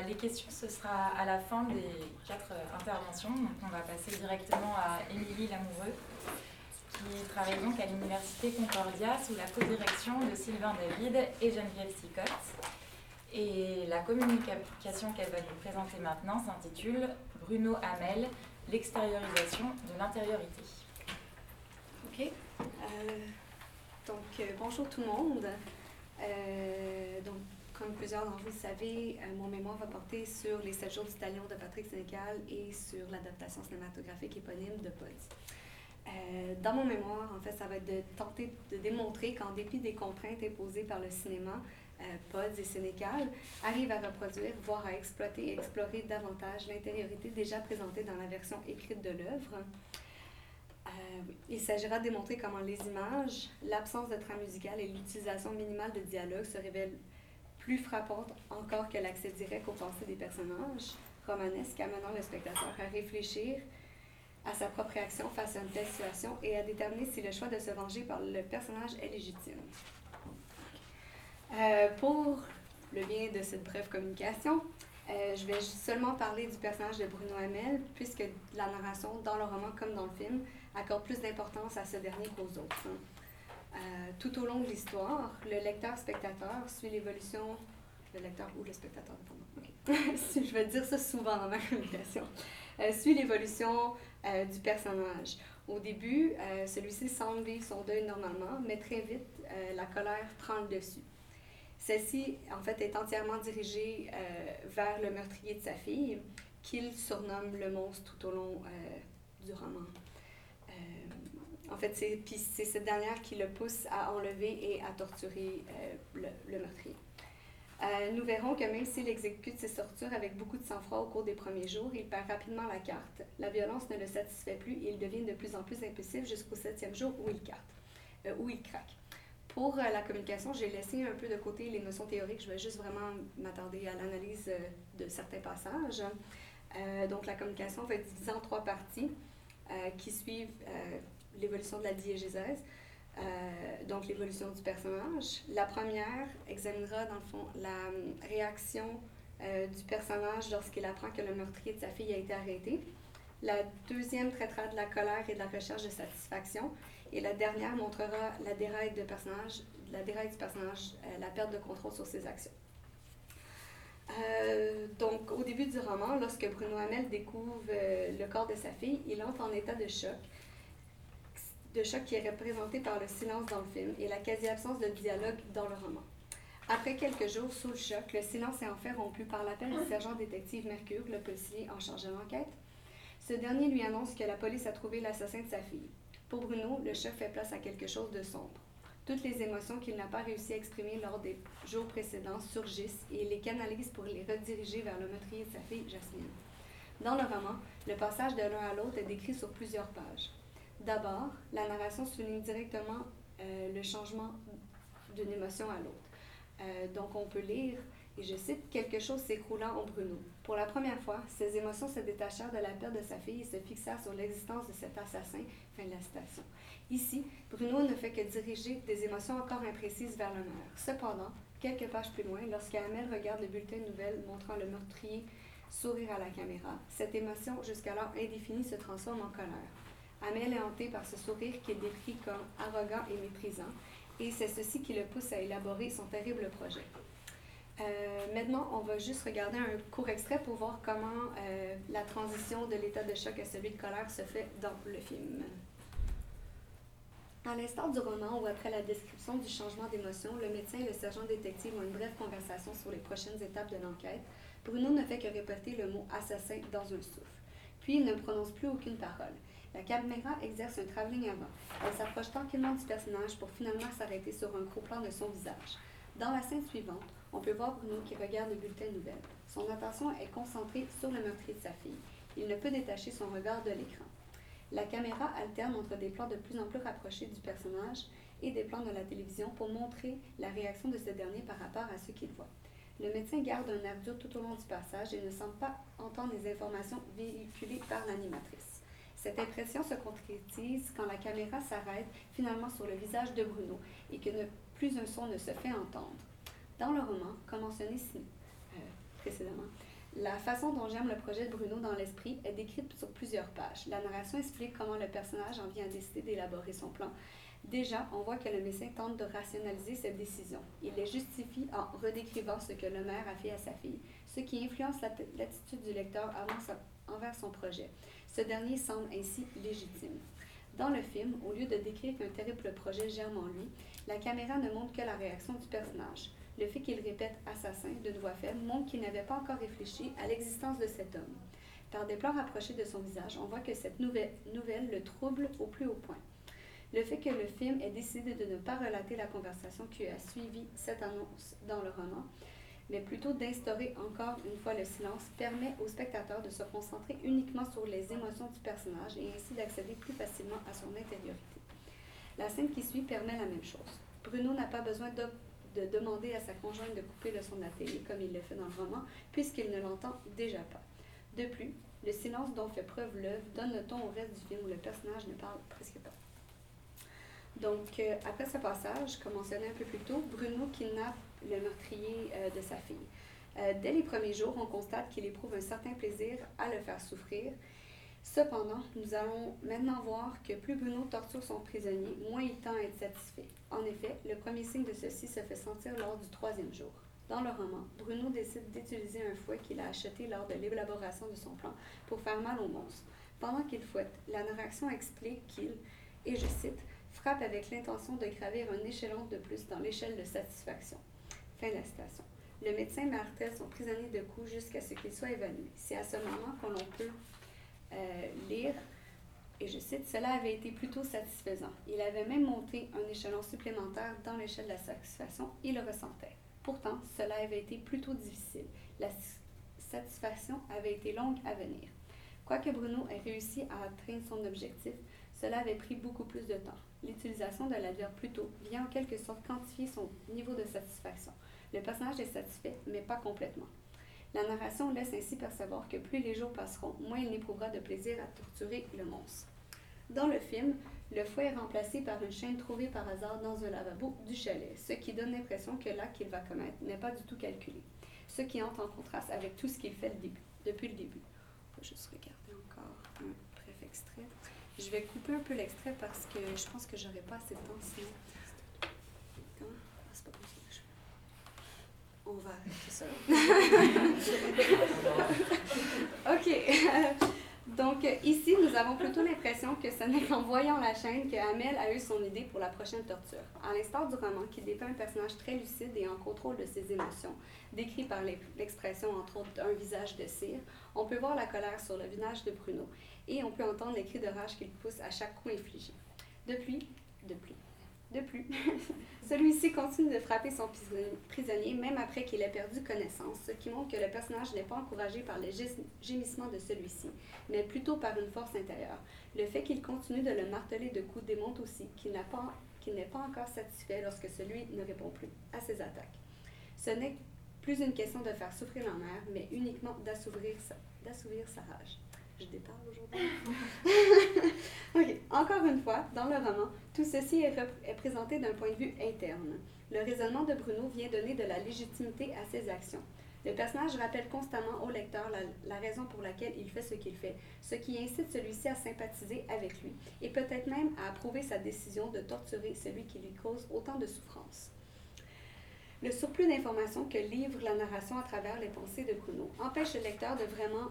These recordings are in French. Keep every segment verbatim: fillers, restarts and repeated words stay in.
les questions, ce sera à la fin des quatre euh, interventions. Donc, on va passer directement à Émilie Lamoureux, qui travaille donc à l'Université Concordia sous la codirection de Sylvain David et Geneviève Sicotte. Et la communication qu'elle va nous présenter maintenant s'intitule « Bruno Hamel, l'extériorisation de l'intériorité ». OK. Euh, donc, euh, bonjour tout le monde. Euh, donc, comme plusieurs d'entre vous le savez, euh, mon mémoire va porter sur les sept jours du talion de Patrick Sénécal et sur l'adaptation cinématographique éponyme de Pods. Euh, dans mon mémoire, en fait, ça va être de tenter de démontrer qu'en dépit des contraintes imposées par le cinéma, euh, Pods et Sénécal arrivent à reproduire, voire à exploiter et explorer davantage l'intériorité déjà présentée dans la version écrite de l'œuvre. Euh, il s'agira de démontrer comment les images, l'absence de trame musicale et l'utilisation minimale de dialogue se révèlent plus frappantes encore que l'accès direct aux pensées des personnages romanesques, amenant le spectateur à réfléchir à sa propre réaction face à une telle situation et à déterminer si le choix de se venger par le personnage est légitime. Euh, pour le bien de cette brève communication, euh, je vais seulement parler du personnage de Bruno Hamel, puisque la narration, dans le roman comme dans le film, accorde plus d'importance à ce dernier qu'aux autres. Euh, tout au long de l'histoire, le lecteur-spectateur suit l'évolution... Le lecteur ou le spectateur, pardon. Okay. Je vais dire ça souvent dans ma communication. Euh, suit l'évolution euh, du personnage. Au début, euh, celui-ci semble vivre son deuil normalement, mais très vite, euh, la colère prend le dessus. Celle-ci, en fait, est entièrement dirigée euh, vers le meurtrier de sa fille, qu'il surnomme le monstre tout au long euh, du roman. Euh, en fait, c'est, puis c'est cette dernière qui le pousse à enlever et à torturer euh, le, le meurtrier. Euh, nous verrons que même s'il exécute ses tortures avec beaucoup de sang-froid au cours des premiers jours, il perd rapidement la carte. La violence ne le satisfait plus et il devient de plus en plus impulsif jusqu'au septième jour où il, carte, euh, où il craque. Pour euh, la communication, j'ai laissé un peu de côté les notions théoriques. Je vais juste vraiment m'attarder à l'analyse euh, de certains passages. Euh, donc, la communication va être divisée en trois parties euh, qui suivent euh, l'évolution de la diégésèse. Euh, donc, l'évolution du personnage. La première examinera, dans le fond, la réaction euh, du personnage lorsqu'il apprend que le meurtrier de sa fille a été arrêté. La deuxième traitera de la colère et de la recherche de satisfaction. Et la dernière montrera la déraille, de personnage, la déraille du personnage, euh, la perte de contrôle sur ses actions. Euh, donc, au début du roman, lorsque Bruno Hamel découvre euh, le corps de sa fille, il entre en état de choc. de choc qui est représenté par le silence dans le film et la quasi-absence de dialogue dans le roman. Après quelques jours sous le choc, le silence est enfin rompu par l'appel du sergent détective Mercure, le policier en charge de l'enquête. Ce dernier lui annonce que la police a trouvé l'assassin de sa fille. Pour Bruno, le choc fait place à quelque chose de sombre. Toutes les émotions qu'il n'a pas réussi à exprimer lors des jours précédents surgissent et il les canalise pour les rediriger vers le meurtrier de sa fille, Jasmine. Dans le roman, le passage de l'un à l'autre est décrit sur plusieurs pages. D'abord, la narration souligne directement euh, le changement d'une émotion à l'autre. Euh, donc, on peut lire, et je cite, « Quelque chose s'écroulant en Bruno. Pour la première fois, ses émotions se détachèrent de la perte de sa fille et se fixèrent sur l'existence de cet assassin. » Fin de la citation. Ici, Bruno ne fait que diriger des émotions encore imprécises vers le meurtre. Cependant, quelques pages plus loin, lorsqu'Hamel regarde le bulletin de nouvelles montrant le meurtrier sourire à la caméra, cette émotion, jusqu'alors indéfinie, se transforme en colère. Hamel est hanté par ce sourire qu'il décrit comme arrogant et méprisant, et c'est ceci qui le pousse à élaborer son terrible projet. Euh, maintenant, on va juste regarder un court extrait pour voir comment euh, la transition de l'état de choc à celui de colère se fait dans le film. À l'instar du roman où, après la description du changement d'émotion, le médecin et le sergent détective ont une brève conversation sur les prochaines étapes de l'enquête, Bruno ne fait que répéter le mot « assassin » dans un souffle. Puis, il ne prononce plus aucune parole. La caméra exerce un travelling avant. Elle s'approche tranquillement du personnage pour finalement s'arrêter sur un gros plan de son visage. Dans la scène suivante, on peut voir Bruno qui regarde le bulletin de nouvelles. Son attention est concentrée sur le meurtrier de sa fille. Il ne peut détacher son regard de l'écran. La caméra alterne entre des plans de plus en plus rapprochés du personnage et des plans de la télévision pour montrer la réaction de ce dernier par rapport à ce qu'il voit. Le médecin garde un air dur tout au long du passage et ne semble pas entendre les informations véhiculées par l'animatrice. Cette impression se concrétise quand la caméra s'arrête finalement sur le visage de Bruno et que ne, plus un son ne se fait entendre. Dans le roman, comme mentionné euh, précédemment, La façon dont j'aime le projet de Bruno dans l'esprit est décrite sur plusieurs pages. La narration explique comment le personnage en vient à décider d'élaborer son plan. Déjà, on voit que le médecin tente de rationaliser cette décision. Il les justifie en redécrivant ce que le maire a fait à sa fille, ce qui influence l'attitude du lecteur envers son projet. Ce dernier semble ainsi légitime. Dans le film, au lieu de décrire qu'un terrible projet germe en lui, la caméra ne montre que la réaction du personnage. Le fait qu'il répète « assassin » d'une voix faible montre qu'il n'avait pas encore réfléchi à l'existence de cet homme. Par des plans rapprochés de son visage, on voit que cette nouvelle, nouvelle le trouble au plus haut point. Le fait que le film ait décidé de ne pas relater la conversation qui a suivi cette annonce dans le roman, mais plutôt d'instaurer encore une fois le silence, permet au spectateur de se concentrer uniquement sur les émotions du personnage et ainsi d'accéder plus facilement à son intériorité. La scène qui suit permet la même chose. Bruno n'a pas besoin de, de demander à sa conjointe de couper le son de la télé comme il le fait dans le roman, puisqu'il ne l'entend déjà pas. De plus, le silence dont fait preuve l'œuvre donne le ton au reste du film où le personnage ne parle presque pas. Donc, euh, après ce passage, comme mentionné un peu plus tôt, Bruno kidnappe le meurtrier euh, de sa fille. Euh, dès les premiers jours, on constate qu'il éprouve un certain plaisir à le faire souffrir. Cependant, nous allons maintenant voir que plus Bruno torture son prisonnier, moins il tend à être satisfait. En effet, le premier signe de ceci se fait sentir lors du troisième jour. Dans le roman, Bruno décide d'utiliser un fouet qu'il a acheté lors de l'élaboration de son plan pour faire mal au monstre. Pendant qu'il fouette, la narration explique qu'il, et je cite, frappe avec l'intention de gravir un échelon de plus dans l'échelle de satisfaction. Fin de la citation. Le médecin martèle son prisonnier de coups jusqu'à ce qu'il soit évanoui. C'est à ce moment que l'on peut euh, lire, et je cite, « Cela avait été plutôt satisfaisant. Il avait même monté un échelon supplémentaire dans l'échelle de la satisfaction, il le ressentait. Pourtant, cela avait été plutôt difficile. La satisfaction avait été longue à venir. Quoique Bruno ait réussi à atteindre son objectif, cela avait pris beaucoup plus de temps. L'utilisation de l'adverbe plutôt vient en quelque sorte quantifier son niveau de satisfaction. Le personnage est satisfait, mais pas complètement. La narration laisse ainsi percevoir que plus les jours passeront, moins il n'éprouvera de plaisir à torturer le monstre. Dans le film, le fouet est remplacé par une chaîne trouvée par hasard dans un lavabo du chalet, ce qui donne l'impression que l'acte qu'il va commettre n'est pas du tout calculé, ce qui entre en contraste avec tout ce qu'il fait le début, depuis le début. Je vais juste regarder encore un bref extrait. Je vais couper un peu l'extrait parce que je pense que j'aurais pas assez de temps sinon. Comment? Ah, c'est pas possible. On va arrêter ça. OK. Donc, ici, nous avons plutôt l'impression que ce n'est qu'en voyant la chaîne que Hamel a eu son idée pour la prochaine torture. À l'instar du roman, qui dépeint un personnage très lucide et en contrôle de ses émotions, décrit par l'expression, entre autres, d'un visage de cire, on peut voir la colère sur le visage de Bruno et on peut entendre les cris de rage qu'il pousse à chaque coup infligé. Depuis, depuis, de plus, celui-ci continue de frapper son prisonnier même après qu'il ait perdu connaissance, ce qui montre que le personnage n'est pas encouragé par les gémissements de celui-ci, mais plutôt par une force intérieure. Le fait qu'il continue de le marteler de coups démontre aussi qu'il n'a pas, qu'il n'est pas encore satisfait lorsque celui ne répond plus à ses attaques. Ce n'est plus une question de faire souffrir la mère, mais uniquement d'assouvir sa, d'assouvir sa rage. Je déparle aujourd'hui. OK. Encore une fois, dans le roman, tout ceci est, est présenté d'un point de vue interne. Le raisonnement de Bruno vient donner de la légitimité à ses actions. Le personnage rappelle constamment au lecteur la, la raison pour laquelle il fait ce qu'il fait, ce qui incite celui-ci à sympathiser avec lui et peut-être même à approuver sa décision de torturer celui qui lui cause autant de souffrance. Le surplus d'informations que livre la narration à travers les pensées de Bruno empêche le lecteur de vraiment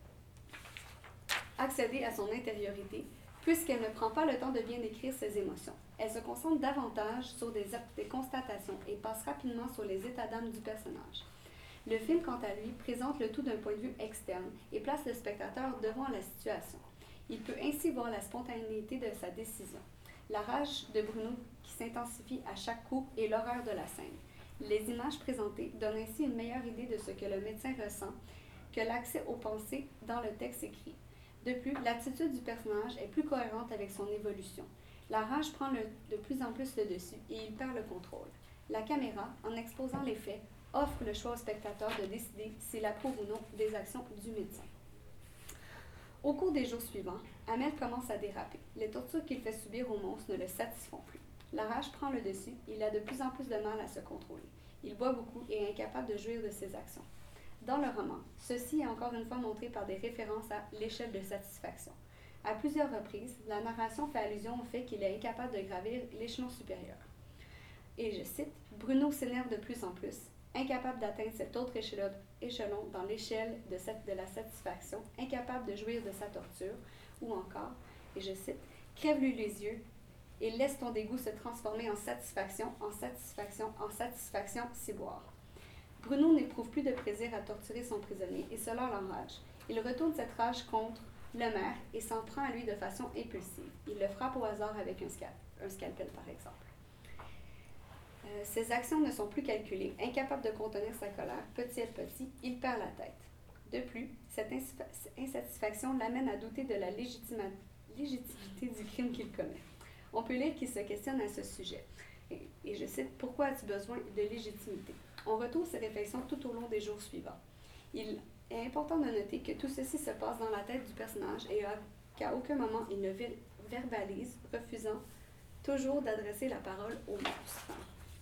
accéder à son intériorité, puisqu'elle ne prend pas le temps de bien décrire ses émotions. Elle se concentre davantage sur des, des constatations et passe rapidement sur les états d'âme du personnage. Le film, quant à lui, présente le tout d'un point de vue externe et place le spectateur devant la situation. Il peut ainsi voir la spontanéité de sa décision, la rage de Bruno qui s'intensifie à chaque coup et l'horreur de la scène. Les images présentées donnent ainsi une meilleure idée de ce que le médecin ressent que l'accès aux pensées dans le texte écrit. De plus, l'attitude du personnage est plus cohérente avec son évolution. La rage prend le, de plus en plus le dessus et il perd le contrôle. La caméra, en exposant les faits, offre le choix au spectateur de décider s'il approuve ou non des actions du médecin. Au cours des jours suivants, Hamel commence à déraper. Les tortures qu'il fait subir au monstre ne le satisfont plus. La rage prend le dessus, il a de plus en plus de mal à se contrôler. Il boit beaucoup et est incapable de jouir de ses actions. Dans le roman, ceci est encore une fois montré par des références à l'échelle de satisfaction. À plusieurs reprises, la narration fait allusion au fait qu'il est incapable de gravir l'échelon supérieur. Et je cite, « Bruno s'énerve de plus en plus, incapable d'atteindre cet autre échelon, échelon dans l'échelle de, de la satisfaction, incapable de jouir de sa torture, ou encore, et je cite, « Crève-lui les yeux et laisse ton dégoût se transformer en satisfaction, en satisfaction, en satisfaction, si boire. » Bruno n'éprouve plus de plaisir à torturer son prisonnier et cela l'enrage. Il retourne cette rage contre le maire et s'en prend à lui de façon impulsive. Il le frappe au hasard avec un, scal un scalpel, par exemple. Euh, ses actions ne sont plus calculées. Incapable de contenir sa colère, petit à petit, il perd la tête. De plus, cette insatisfaction l'amène à douter de la légitima légitimité du crime qu'il commet. On peut lire qu'il se questionne à ce sujet. Et, et je cite, « Pourquoi as-tu besoin de légitimité ?» On retrouve ces réflexions tout au long des jours suivants. Il est important de noter que tout ceci se passe dans la tête du personnage et qu'à aucun moment il ne verbalise, refusant toujours d'adresser la parole au monstre.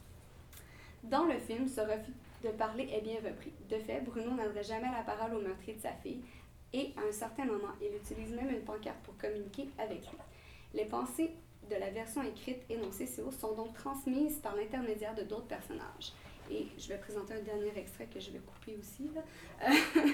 Dans le film, ce refus de parler est bien repris. De fait, Bruno n'adresse jamais la parole au meurtrier de sa fille et, à un certain moment, il utilise même une pancarte pour communiquer avec lui. Les pensées de la version écrite énoncée ci haut sont donc transmises par l'intermédiaire de d'autres personnages. Et je vais présenter un dernier extrait que je vais couper aussi. Là.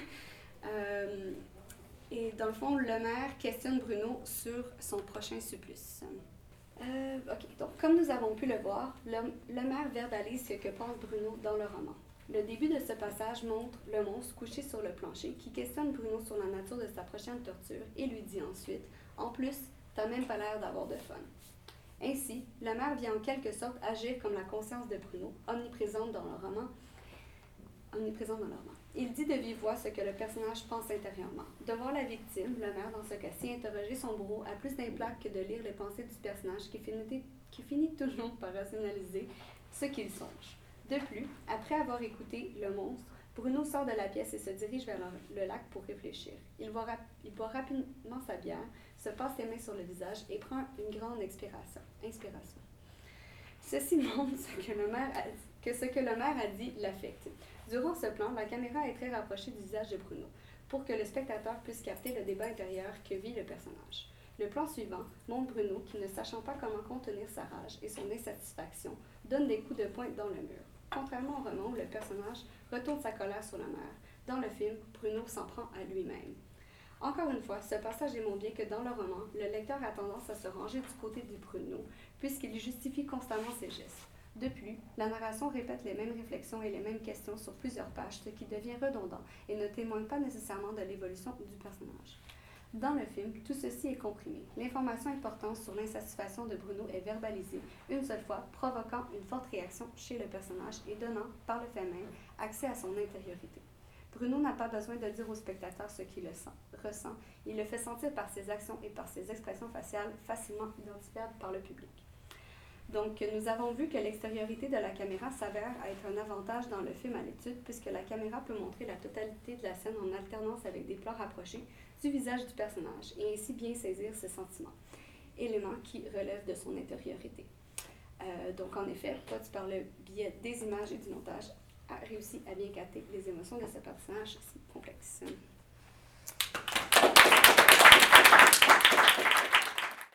euh, et dans le fond, le maire questionne Bruno sur son prochain supplice. Euh, ok, donc comme nous avons pu le voir, le, le maire verbalise ce que pense Bruno dans le roman. Le début de ce passage montre le monstre couché sur le plancher qui questionne Bruno sur la nature de sa prochaine torture et lui dit ensuite « En plus, t'as même pas l'air d'avoir de fun ». Ainsi, le maire vient en quelque sorte agir comme la conscience de Bruno, omniprésente dans le roman. Omniprésente dans le roman. Il dit de vive voix ce que le personnage pense intérieurement. De voir la victime, le maire dans ce cas-ci, interroger son bourreau a plus d'impact que de lire les pensées du personnage qui finit, qui finit toujours par rationaliser ce qu'il songe. De plus, après avoir écouté le monstre, Bruno sort de la pièce et se dirige vers le, le lac pour réfléchir. Il boit, rap, il boit rapidement sa bière, se passe les mains sur le visage et prend une grande inspiration. inspiration. Ceci montre ce que, le maire a, que ce que le maire a dit l'affecte. Durant ce plan, la caméra est très rapprochée du visage de Bruno, pour que le spectateur puisse capter le débat intérieur que vit le personnage. Le plan suivant montre Bruno qui, ne sachant pas comment contenir sa rage et son insatisfaction, donne des coups de poing dans le mur. Contrairement au roman où le personnage retourne sa colère sur la mère, dans le film, Bruno s'en prend à lui-même. Encore une fois, ce passage démontre bien que dans le roman, le lecteur a tendance à se ranger du côté du Bruno, puisqu'il justifie constamment ses gestes. De plus, la narration répète les mêmes réflexions et les mêmes questions sur plusieurs pages, ce qui devient redondant et ne témoigne pas nécessairement de l'évolution du personnage. Dans le film, tout ceci est comprimé. L'information importante sur l'insatisfaction de Bruno est verbalisée une seule fois, provoquant une forte réaction chez le personnage et donnant, par le fait même, accès à son intériorité. Bruno n'a pas besoin de dire au spectateur ce qu'il ressent. Il le fait sentir par ses actions et par ses expressions faciales facilement identifiables par le public. Donc, nous avons vu que l'extériorité de la caméra s'avère être un avantage dans le film à l'étude, puisque la caméra peut montrer la totalité de la scène en alternance avec des plans rapprochés du visage du personnage, et ainsi bien saisir ses sentiments, éléments qui relèvent de son intériorité. Euh, donc, en effet, Potts, par le biais des images et du montage, a réussi à bien capter les émotions de ce personnage si complexe.